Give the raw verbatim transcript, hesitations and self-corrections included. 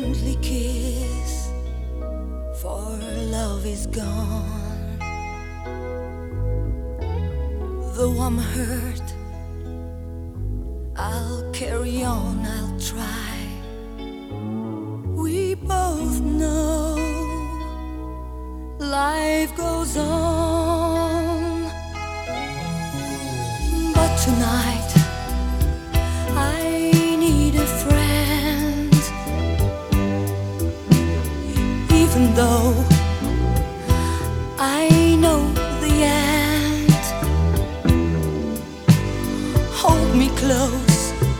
friendly kiss, for love is gone. Though I'm hurt, I'll carry on, I'll try. We both know life goes on.